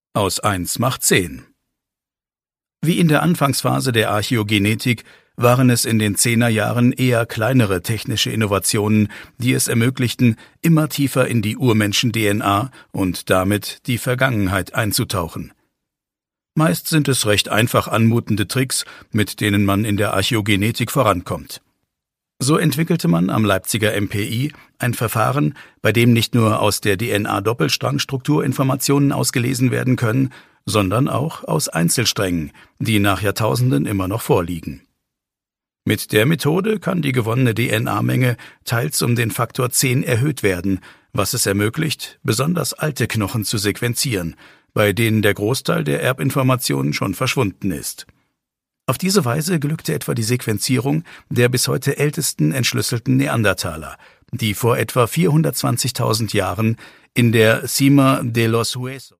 Aus 1 macht 10. Wie in der Anfangsphase der Archäogenetik waren es in den 10er Jahren eher kleinere technische Innovationen, die es ermöglichten, immer tiefer in die Urmenschen-DNA und damit die Vergangenheit einzutauchen. Meist sind es recht einfach anmutende Tricks, mit denen man in der Archäogenetik vorankommt. So entwickelte man am Leipziger MPI ein Verfahren, bei dem nicht nur aus der DNA-Doppelstrangstruktur Informationen ausgelesen werden können, sondern auch aus Einzelsträngen, die nach Jahrtausenden immer noch vorliegen. Mit der Methode kann die gewonnene DNA-Menge teils um den Faktor 10 erhöht werden, was es ermöglicht, besonders alte Knochen zu sequenzieren, bei denen der Großteil der Erbinformationen schon verschwunden ist. Auf diese Weise glückte etwa die Sequenzierung der bis heute ältesten entschlüsselten Neandertaler, die vor etwa 420.000 Jahren in der Cima de los Huesos